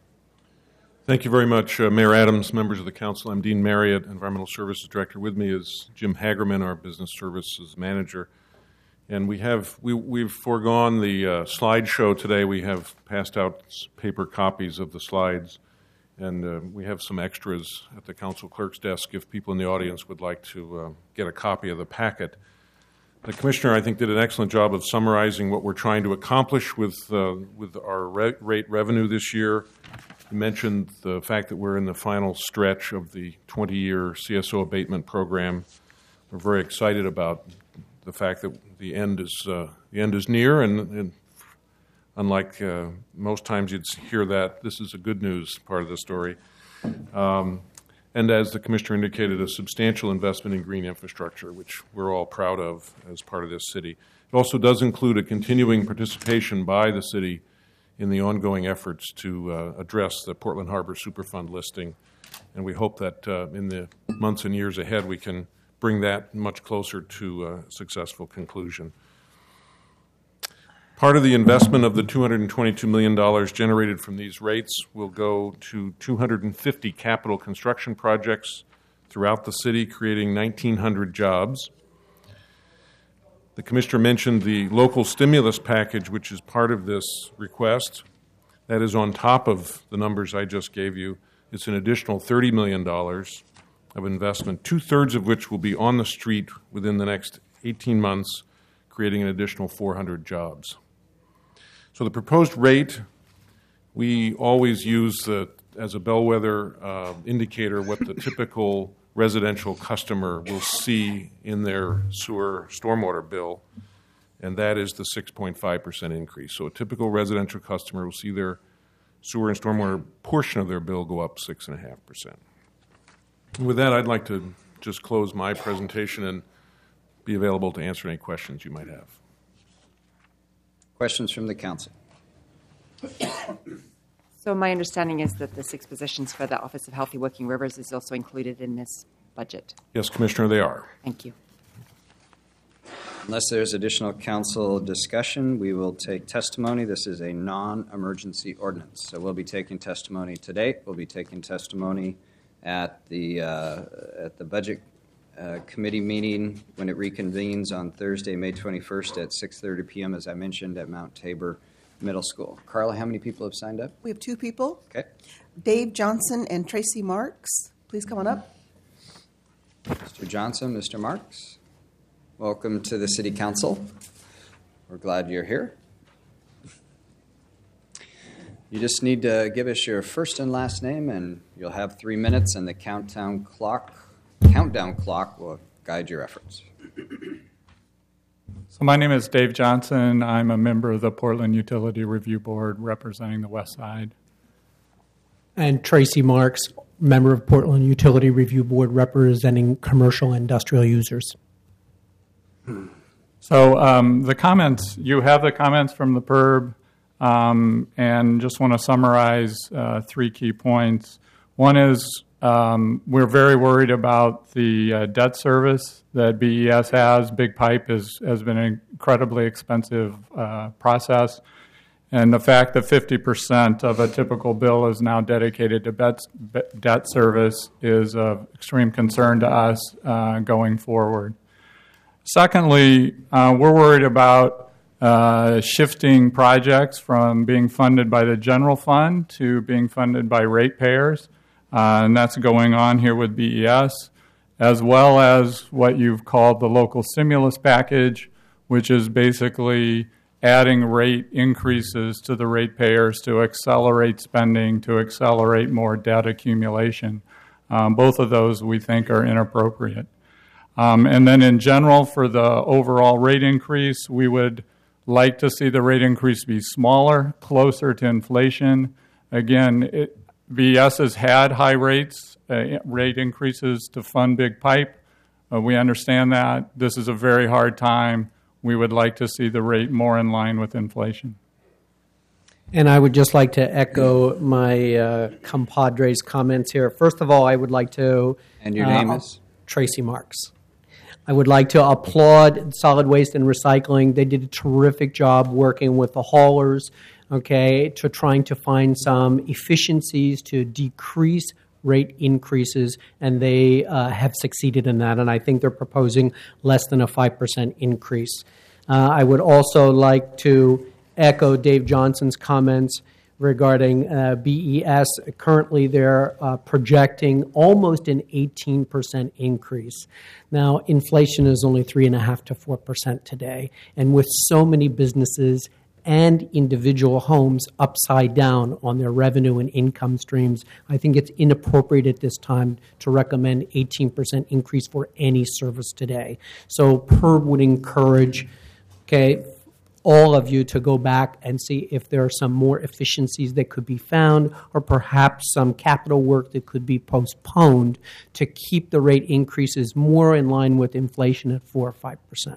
S10: Thank you very much, Mayor Adams, members of the council. I'm Dean Marriott, Environmental Services Director. With me is Jim Hagerman, our Business Services Manager. And we've foregone the slideshow today. We have passed out paper copies of the slides, and we have some extras at the council clerk's desk if people in the audience would like to get a copy of the packet. The Commissioner, I think, did an excellent job of summarizing what we're trying to accomplish with our rate revenue this year. He mentioned the fact that we're in the final stretch of the 20-year CSO abatement program. We're very excited about the fact that the end is near, and unlike most times you'd hear that, this is a good news part of the story. And as the Commissioner indicated, a substantial investment in green infrastructure, which we're all proud of as part of this city. It also does include a continuing participation by the city in the ongoing efforts to address the Portland Harbor Superfund listing. And we hope that in the months and years ahead we can bring that much closer to a successful conclusion. Part of the investment of the $222 million generated from these rates will go to 250 capital construction projects throughout the city, creating 1,900 jobs. The Commissioner mentioned the local stimulus package, which is part of this request. That is on top of the numbers I just gave you. It's an additional $30 million of investment, two-thirds of which will be on the street within the next 18 months, creating an additional 400 jobs. So the proposed rate We always use as a bellwether indicator what the typical residential customer will see in their sewer stormwater bill, and that is the 6.5% increase. So a typical residential customer will see their sewer and stormwater portion of their bill go up 6.5%. With that, I'd like to just close my presentation and be available to answer any questions you might have.
S1: Questions from the council?
S18: So my understanding is that the 6 positions for the Office of Healthy Working Rivers is also included in this budget.
S10: Yes, Commissioner, they are.
S18: Thank you.
S1: Unless there's additional council discussion, we will take testimony. This is a non-emergency ordinance. So we'll be taking testimony today. We'll be taking testimony at the budget committee meeting when it reconvenes on Thursday, May 21st at 6:30 p.m., as I mentioned, at Mount Tabor Middle School. Carla, how many people have signed up?
S16: We have 2 people.
S1: Okay.
S16: Dave Johnson and Tracy Marks. Please come on up.
S1: Mr. Johnson, Mr. Marks, welcome to the City Council. We're glad you're here. You just need to give us your first and last name, and you'll have 3 minutes, and the countdown clock will guide your efforts.
S11: So my name is Dave Johnson. I'm a member of the Portland Utility Review Board representing the West Side.
S13: And Tracy Marks, member of Portland Utility Review Board representing commercial and industrial users.
S11: So the comments, you have the comments from the PIRB, and just want to summarize 3 key points. One is we're very worried about the debt service that BES has. Big Pipe has been an incredibly expensive process. And the fact that 50% of a typical bill is now dedicated to debt service is of extreme concern to us going forward. Secondly, we're worried about shifting projects from being funded by the general fund to being funded by ratepayers. And that's going on here with BES, as well as what you've called the local stimulus package, which is basically adding rate increases to the ratepayers to accelerate spending, to accelerate more debt accumulation. Both of those we think are inappropriate. And then in general, for the overall rate increase, we would like to see the rate increase be smaller, closer to inflation. Again, BES has had high rates, rate increases to fund Big Pipe. We understand that. This is a very hard time. We would like to see the rate more in line with inflation.
S13: And I would just like to echo my compadre's comments here. First of all, I would like to...
S1: And your name is?
S13: Tracy Marks. I would like to applaud Solid Waste and Recycling. They did a terrific job working with the haulers, okay, to trying to find some efficiencies to decrease rate increases, and they have succeeded in that, and I think they're proposing less than a 5% increase. I would also like to echo Dave Johnson's comments regarding BES. Currently, they're projecting almost an 18% increase. Now, inflation is only 3.5% to 4% today, and with so many businesses and individual homes upside down on their revenue and income streams, I think it's inappropriate at this time to recommend 18% increase for any service today. So PIRB would encourage, all of you to go back and see if there are some more efficiencies that could be found, or perhaps some capital work that could be postponed to keep the rate increases more in line with inflation at 4 or 5%.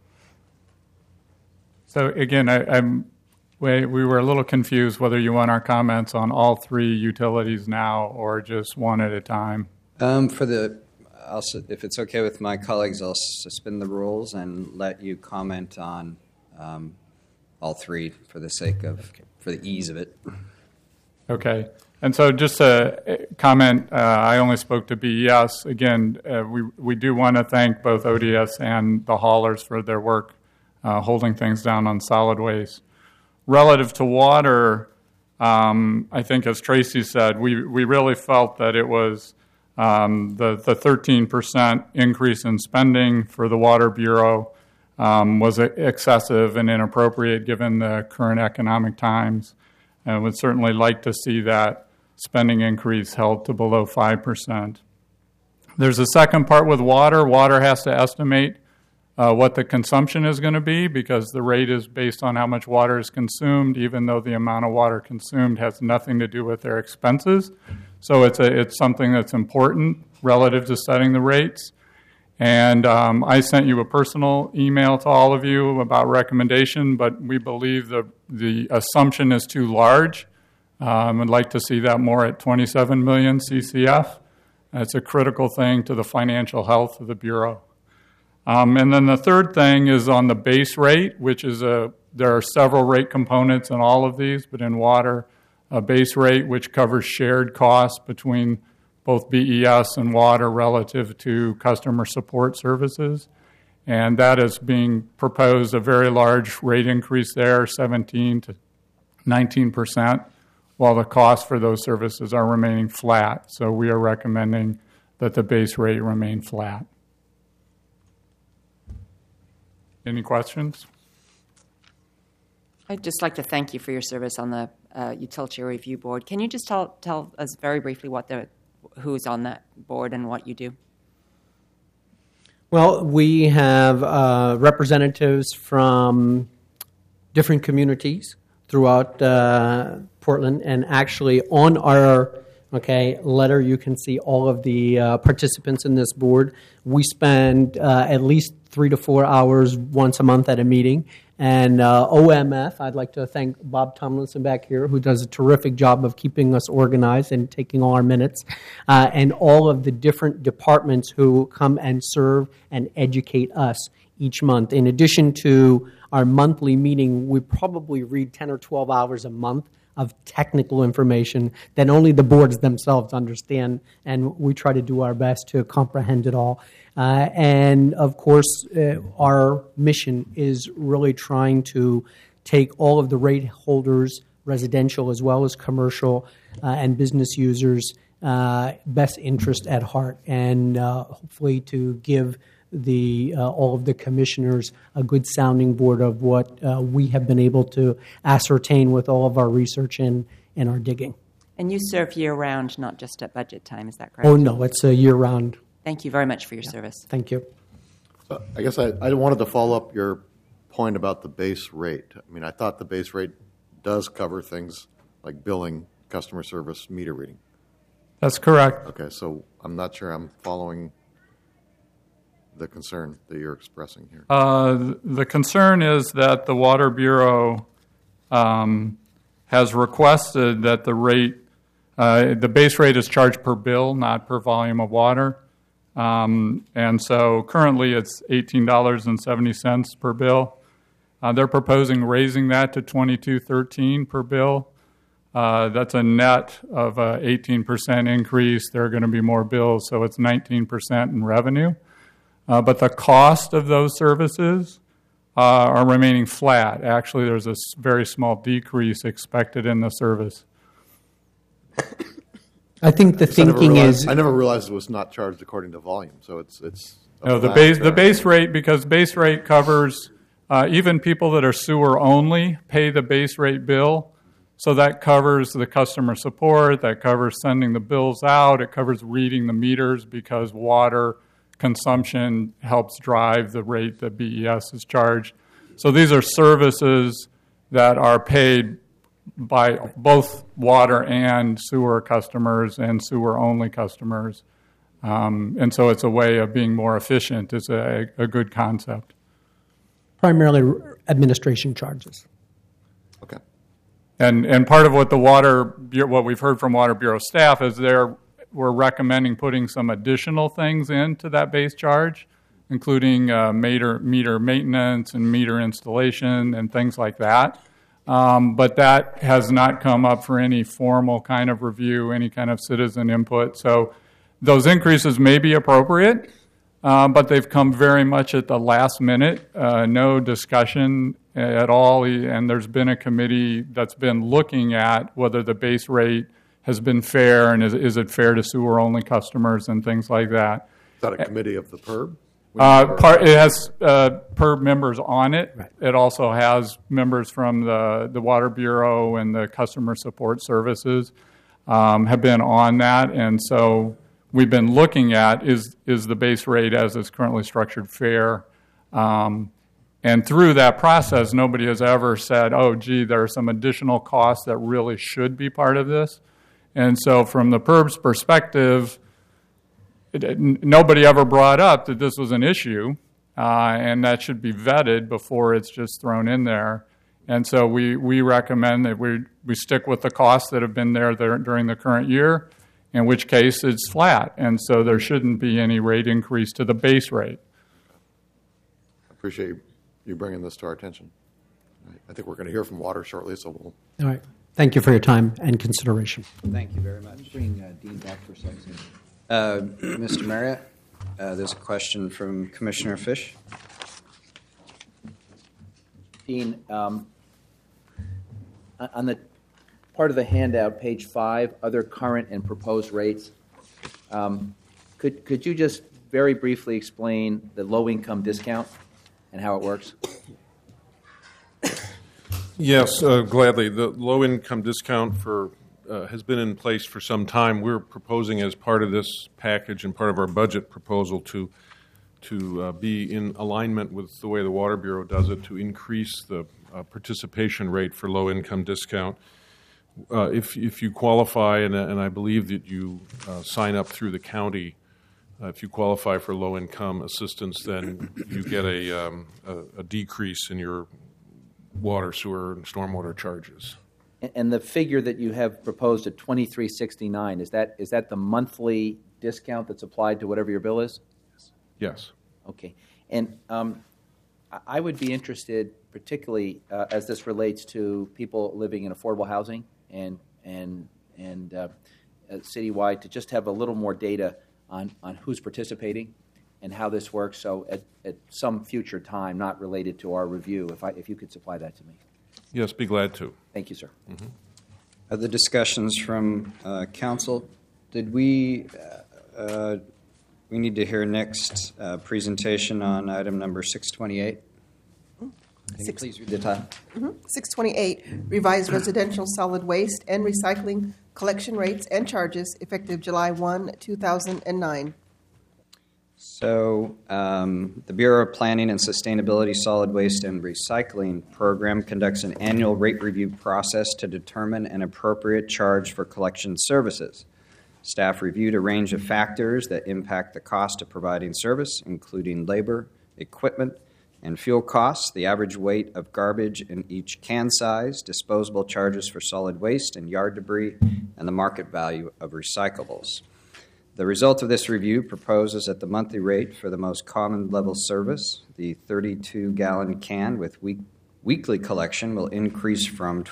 S11: So again, we were a little confused whether you want our comments on all 3 utilities now or just one at a time.
S1: If it's okay with my colleagues, I'll suspend the rules and let you comment on all 3 for the ease of it.
S11: Okay. And so just a comment, I only spoke to BES. Again, we do want to thank both ODS and the haulers for their work holding things down on solid waste. Relative to water, I think as Tracy said, we really felt that it was the 13% increase in spending for the Water Bureau was excessive and inappropriate given the current economic times. and would certainly like to see that spending increase held to below 5%. There's a second part with water. Water has to estimate what the consumption is going to be because the rate is based on how much water is consumed, even though the amount of water consumed has nothing to do with their expenses. So it's something that's important relative to setting the rates. And I sent you a personal email to all of you about recommendation, but we believe the assumption is too large. I'd like to see that more at 27 million CCF. It's a critical thing to the financial health of the Bureau. And then the third thing is on the base rate, which is there are several rate components in all of these, but in water, a base rate which covers shared costs between both BES and water relative to customer support services. And that is being proposed, a very large rate increase there, 17 to 19%, while the costs for those services are remaining flat. So we are recommending that the base rate remain flat. Any questions?
S18: I'd just like to thank you for your service on the Utility Review Board. Can you just tell us very briefly who's on that board and what you do?
S13: Well, we have representatives from different communities throughout Portland, and actually on our letter you can see all of the participants in this board. We spend at least 3 to 4 hours once a month at a meeting. And OMF, I'd like to thank Bob Tomlinson back here, who does a terrific job of keeping us organized and taking all our minutes, and all of the different departments who come and serve and educate us each month. In addition to our monthly meeting, we probably read 10 or 12 hours a month of technical information that only the boards themselves understand, and we try to do our best to comprehend it all. And of course, our mission is really trying to take all of the rate holders, residential as well as commercial and business users, best interest at heart, and hopefully to give all of the commissioners a good sounding board of what we have been able to ascertain with all of our research and our digging.
S18: And you serve year-round, not just at budget time, is that correct?
S13: Oh, no, it's a year-round.
S18: Thank you very much for your service.
S13: Thank you.
S8: So I guess I wanted to follow up your point about the base rate. I mean, I thought the base rate does cover things like billing, customer service, meter reading.
S11: That's correct.
S8: Okay, so I'm not sure I'm following the concern that you're expressing here.
S11: The concern is that the Water Bureau has requested that the base rate is charged per bill, not per volume of water. And so currently it's $18.70 per bill. They're proposing raising that to $22.13 per bill. That's a net of an 18% increase. There are going to be more bills, so it's 19% in revenue. But the cost of those services are remaining flat. Actually, there's a very small decrease expected in the service.
S13: I think the thinking is...
S8: I never realized it was not charged according to volume, so it's
S11: no, the base rate, because base rate covers even people that are sewer only pay the base rate bill. So that covers the customer support, that covers sending the bills out, it covers reading the meters because water consumption helps drive the rate that BES is charged. So these are services that are paid by both water and sewer customers and sewer-only customers. And so it's a way of being more efficient. It's a good concept.
S13: Primarily administration charges.
S8: Okay.
S11: And part of what what we've heard from Water Bureau staff is we're recommending putting some additional things into that base charge, including meter maintenance and meter installation and things like that. But that has not come up for any formal kind of review, any kind of citizen input. So those increases may be appropriate, but they've come very much at the last minute, no discussion at all. And there's been a committee that's been looking at whether the base rate has been fair and is it fair to sewer-only customers and things like that.
S8: Is that a committee of the PERB?
S11: It has PERB members on it. Right. It also has members from the Water Bureau and the Customer Support Services have been on that, and so we've been looking at is the base rate as it's currently structured fair. And through that process, nobody has ever said, oh, gee, there are some additional costs that really should be part of this. And so from the PERB's perspective, nobody ever brought up that this was an issue, and that should be vetted before it's just thrown in there. And so we recommend that we stick with the costs that have been there during the current year, in which case it's flat. And so there shouldn't be any rate increase to the base rate.
S8: I appreciate you bringing this to our attention. I think we're going to hear from Water shortly, so we'll...
S13: All right. Thank you for your time and consideration.
S1: Thank you very much.
S7: Bring Dean back for a second.
S1: Mr. Marriott, there's a question from Commissioner Fish.
S7: Dean, on the part of the handout, page 5, other current and proposed rates, could you just very briefly explain the low-income discount and how it works?
S10: Yes, gladly. The low-income discount has been in place for some time. We're proposing as part of this package and part of our budget proposal to be in alignment with the way the Water Bureau does it, to increase the participation rate for low-income discount. If you qualify, and I believe that you sign up through the county, if you qualify for low-income assistance, then you get a decrease in your water, sewer, and stormwater charges.
S7: And the figure that you have proposed at $23.69, is that the monthly discount that's applied to whatever your bill is?
S10: Yes.
S7: Okay. And I would be interested, particularly as this relates to people living in affordable housing and citywide, to just have a little more data on who's participating and how this works. So at some future time, not related to our review, if you could supply that to me.
S10: Yes, be glad to.
S7: Thank you, sir.
S10: Mm-hmm.
S1: Other discussions from council? Did we need to hear next presentation on item number 628? Can you please read the title?
S16: 628, revised residential solid waste and recycling collection rates and charges effective July 1, 2009.
S1: So the Bureau of Planning and Sustainability Solid Waste and Recycling Program conducts an annual rate review process to determine an appropriate charge for collection services. Staff reviewed a range of factors that impact the cost of providing service, including labor, equipment, and fuel costs, the average weight of garbage in each can size, disposable charges for solid waste and yard debris, and the market value of recyclables. The result of this review proposes that the monthly rate for the most common level service, the 32-gallon can with weekly collection, will increase from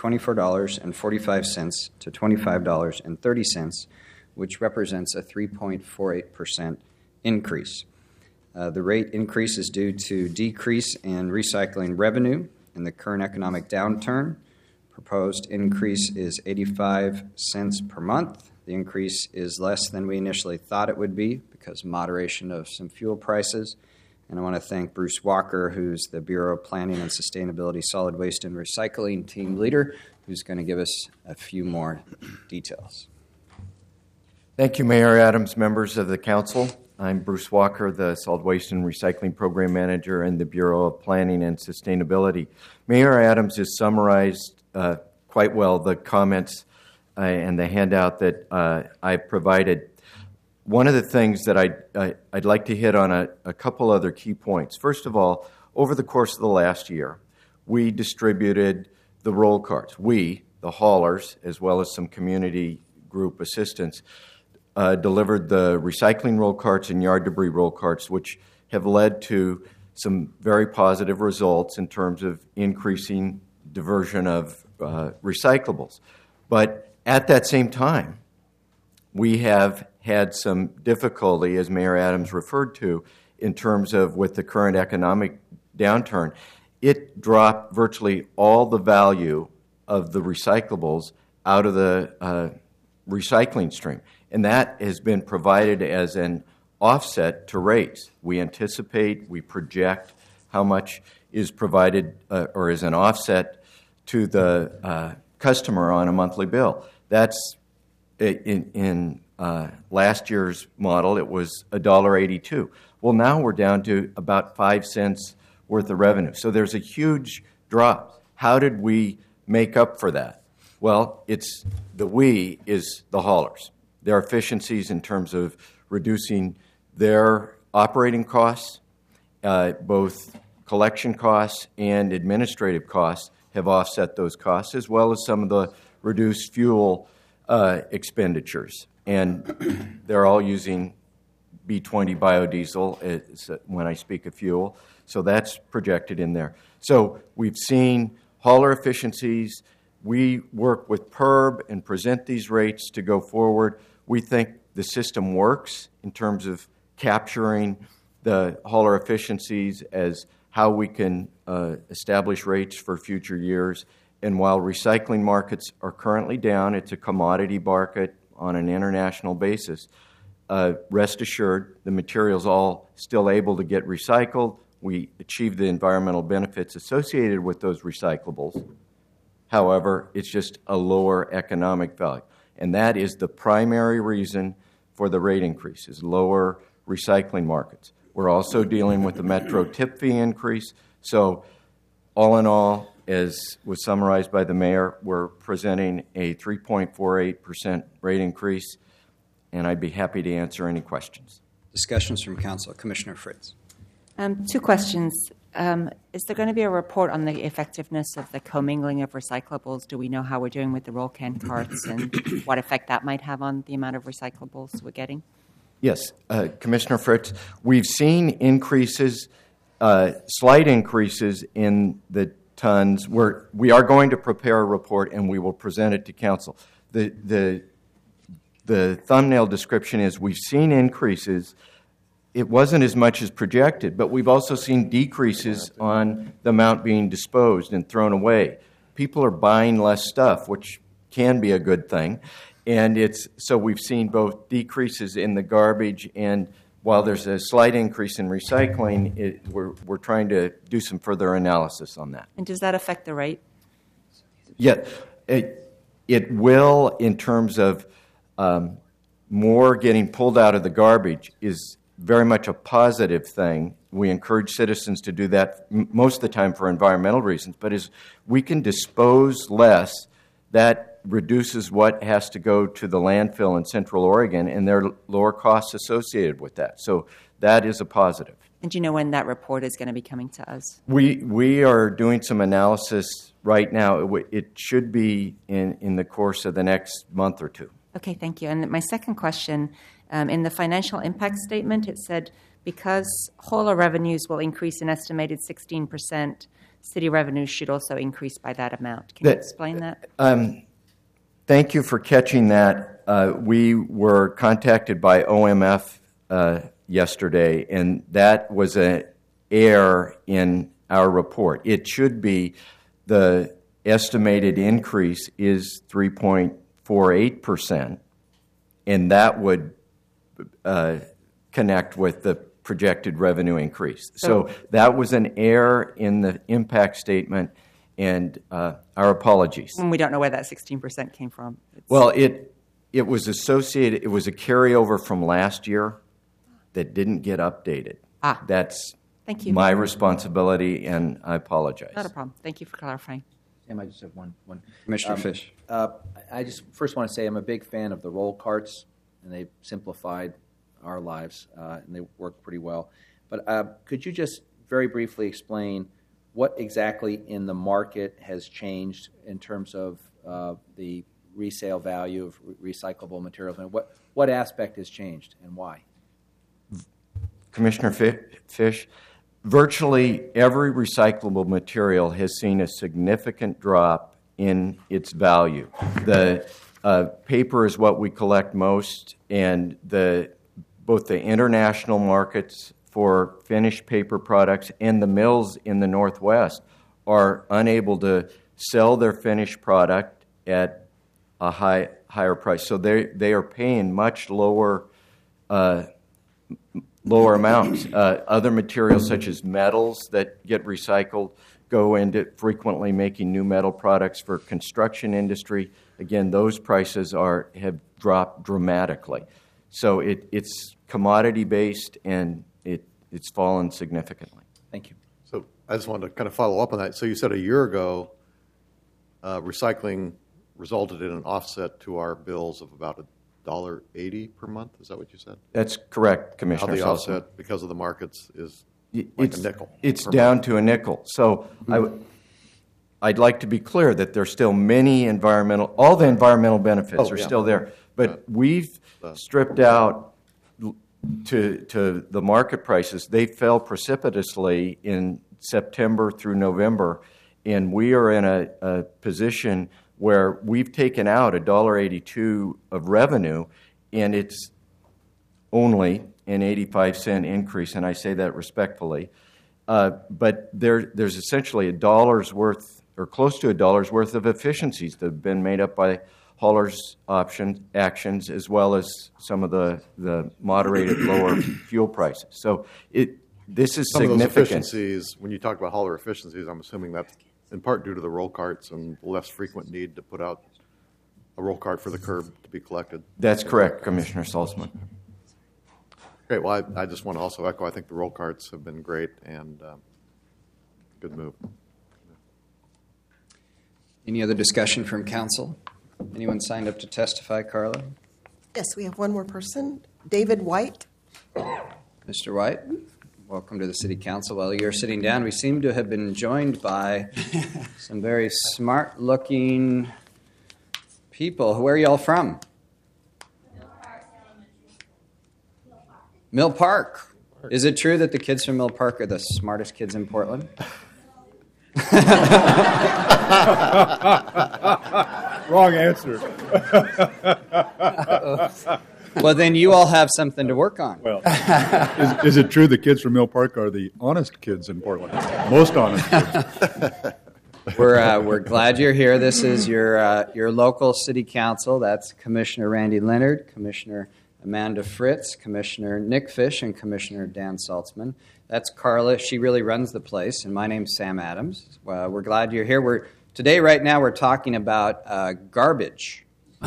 S1: $24.45 to $25.30, which represents a 3.48% increase. The rate increase is due to decrease in recycling revenue in the current economic downturn. Proposed increase is 85 cents per month. The increase is less than we initially thought it would be because of moderation of some fuel prices. And I want to thank Bruce Walker, who's the Bureau of Planning and Sustainability Solid Waste and Recycling team leader, who's going to give us a few more details.
S2: Thank you, Mayor Adams, members of the council. I'm Bruce Walker, the Solid Waste and Recycling Program Manager in the Bureau of Planning and Sustainability. Mayor Adams has summarized quite well the comments and the handout that I provided. One of the things that I'd like to hit on a couple other key points. First of all, over the course of the last year, we distributed the roll carts. We, the haulers, as well as some community group assistants, delivered the recycling roll carts and yard debris roll carts, which have led to some very positive results in terms of increasing diversion of recyclables. But at that same time, we have had some difficulty, as Mayor Adams referred to, in terms of with the current economic downturn. It dropped virtually all the value of the recyclables out of the recycling stream. And that has been provided as an offset to rates. We anticipate, we project how much is provided or is an offset to the customer on a monthly bill. That's in last year's model, it was $1.82. Well, now we're down to about 5 cents worth of revenue. So there's a huge drop. How did we make up for that? Well, the we is the haulers. Their efficiencies in terms of reducing their operating costs, both collection costs and administrative costs have offset those costs, as well as some of the reduced fuel expenditures. And they're all using B20 biodiesel when I speak of fuel. So that's projected in there. So we've seen hauler efficiencies. We work with PERB and present these rates to go forward. We think the system works in terms of capturing the hauler efficiencies as how we can establish rates for future years. And while recycling markets are currently down, it's a commodity market on an international basis. Rest assured, the material's all still able to get recycled. We achieve the environmental benefits associated with those recyclables. However, it's just a lower economic value. And that is the primary reason for the rate increase, is lower recycling markets. We're also dealing with the Metro tip fee increase. So all in all, as was summarized by the mayor, we're presenting a 3.48% rate increase, and I'd be happy to answer any questions.
S1: Discussions from council. Commissioner Fritz.
S18: 2 questions. Is there going to be a report on the effectiveness of the commingling of recyclables? Do we know how we're doing with the roll can carts and what effect that might have on the amount of recyclables we're getting?
S2: Yes, Commissioner Fritz, we've seen increases, slight increases in the tons. We are going to prepare a report and we will present it to council. The thumbnail description is we've seen increases. It wasn't as much as projected, but we've also seen decreases on the amount being disposed and thrown away. People are buying less stuff, which can be a good thing. And so we've seen both decreases in the garbage, and while there's a slight increase in recycling, we're trying to do some further analysis on that.
S18: And does that affect the rate?
S2: Yeah, it will in terms of more getting pulled out of the garbage is very much a positive thing. We encourage citizens to do that most of the time for environmental reasons, but as we can dispose less, that reduces what has to go to the landfill in Central Oregon, and there are lower costs associated with that. So that is a positive.
S18: And do you know when that report is going to be coming to us?
S2: We are doing some analysis right now. It should be in the course of the next month or 2.
S18: Okay, thank you. And my second question, in the financial impact statement, it said because hauler revenues will increase an estimated 16%, city revenues should also increase by that amount. Can you explain that?
S2: Thank you for catching that. We were contacted by OMF yesterday, and that was an error in our report. It should be the estimated increase is 3.48%, and that would connect with the projected revenue increase. So that was an error in the impact statement, and our apologies.
S18: And we don't know where that 16% came from.
S2: Well, it was associated, it was a carryover from last year that didn't get updated. That's
S18: Thank you.
S2: my responsibility, and I apologize.
S18: Not a problem. Thank you for clarifying.
S7: Sam, I just have one.
S1: Commissioner Fish.
S7: I just first want to say I'm a big fan of the roll carts, and they've simplified our lives, and they work pretty well. But could you just very briefly explain what exactly in the market has changed in terms of the resale value of recyclable materials, and what aspect has changed and why?
S2: Commissioner Fish, virtually every recyclable material has seen a significant drop in its value. The paper is what we collect most, and both the international markets for finished paper products and the mills in the Northwest are unable to sell their finished product at a higher price. So they are paying much lower lower amounts. Other materials such as metals that get recycled go into frequently making new metal products for construction industry. Again, those prices have dropped dramatically. So it's commodity-based, and it's fallen significantly.
S7: Thank you.
S8: So I just wanted to kind of follow up on that. So you said a year ago, recycling resulted in an offset to our bills of about $1.80 per month. Is that what you said?
S2: That's correct, Commissioner.
S8: Now the
S2: Saltzman.
S8: offset, because of the markets, is like a nickel.
S2: It's down to a nickel. So I'd like to be clear that there's still all the environmental benefits are still there. But we've stripped out to the market prices. They fell precipitously in September through November, and we are in a position where we've taken out $1.82 of revenue, and it's only an 85-cent increase, and I say that respectfully. But there's essentially $1 worth, or close to $1 worth of efficiencies that have been made up by haulers' actions, as well as some of the moderated lower fuel prices. So this is
S8: some
S2: significant.
S8: Of those efficiencies, when you talk about hauler efficiencies, I'm assuming that's in part due to the roll carts and less frequent need to put out a roll cart for the curb to be collected.
S2: That's correct, Commissioner Saltzman.
S8: Great. Well, I just want to also echo, I think the roll carts have been great and good move.
S1: Any other discussion from council? Anyone signed up to testify, Carla?
S16: Yes, we have one more person, David White.
S1: Mr. White, welcome to the City Council. While you're sitting down, we seem to have been joined by some very smart-looking people. Where are y'all from? Mill Park. Is it true that the kids from Mill Park are the smartest kids in Portland?
S17: Wrong answer.
S1: Well, then you all have something to work on.
S17: Well, is it true the kids from Mill Park are the honest kids in Portland? Most honest kids.
S1: We're glad you're here. This is your local city council. That's Commissioner Randy Leonard, Commissioner Amanda Fritz, Commissioner Nick Fish, and Commissioner Dan Saltzman. That's Carla. She really runs the place, and my name's Sam Adams. We're glad you're here. Today, right now, we're talking about garbage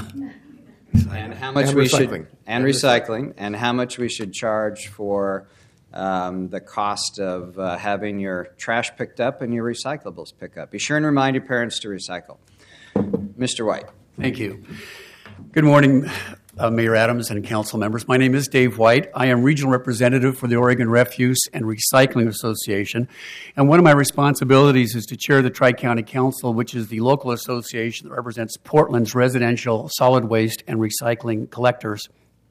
S1: and how much we should and recycling and how much we should charge for the cost of having your trash picked up and your recyclables picked up. Be sure and remind your parents to recycle. Mr. White.
S4: Thank you. Good morning, Mayor Adams and council members. My name is Dave White. I am regional representative for the Oregon Refuse and Recycling Association, and one of my responsibilities is to chair the Tri-County Council, which is the local association that represents Portland's residential solid waste and recycling collectors.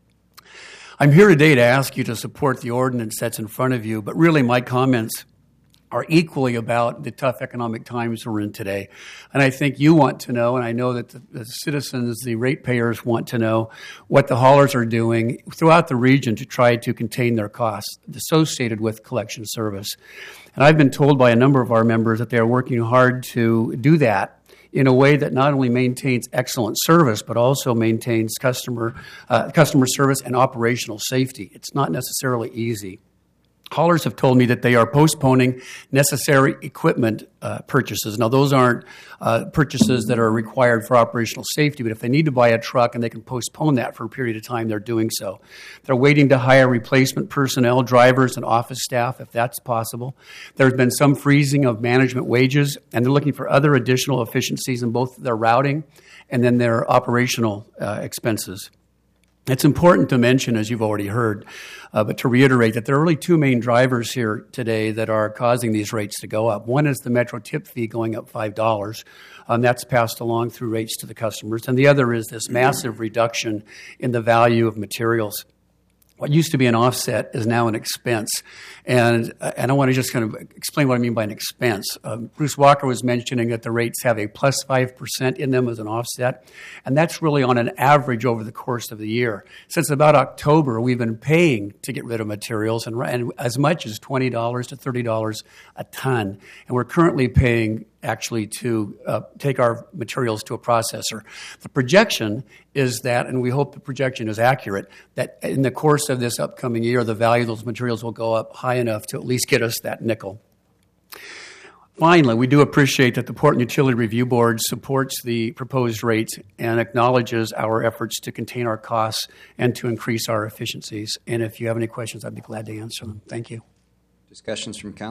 S4: I'm here today to ask you to support the ordinance that's in front of you, but really my comments are equally about the tough economic times we're in today. And I think you want to know, and I know that the citizens, the ratepayers want to know what the haulers are doing throughout the region to try to contain their costs associated with collection service. And I've been told by a number of our members that they are working hard to do that in a way that not only maintains excellent service, but also maintains customer service and operational safety. It's not necessarily easy. Haulers have told me that they are postponing necessary equipment purchases. Now, those aren't purchases that are required for operational safety, but if they need to buy a truck and they can postpone that for a period of time, they're doing so. They're waiting to hire replacement personnel, drivers, and office staff, if that's possible. There's been some freezing of management wages, and they're looking for other additional efficiencies in both their routing and then their operational expenses. It's important to mention, as you've already heard, but to reiterate that there are really two main drivers here today that are causing these rates to go up. One is the Metro tip fee going up $5. That's passed along through rates to the customers. And the other is this massive reduction in the value of materials. What used to be an offset is now an expense. And I want to just kind of explain what I mean by an expense. Bruce Walker was mentioning that the rates have a plus 5% in them as an offset. And that's really on an average over the course of the year. Since about October, we've been paying to get rid of materials and as much as $20 to $30 a ton. And we're currently paying actually to take our materials to a processor. The projection is that, and we hope the projection is accurate, that in the course of this upcoming year, the value of those materials will go up high enough to at least get us that nickel. Finally, we do appreciate that the Portland Utility Review Board supports the proposed rates and acknowledges our efforts to contain our costs and to increase our efficiencies. And if you have any questions, I'd be glad to answer them. Thank you.
S1: Discussions from council?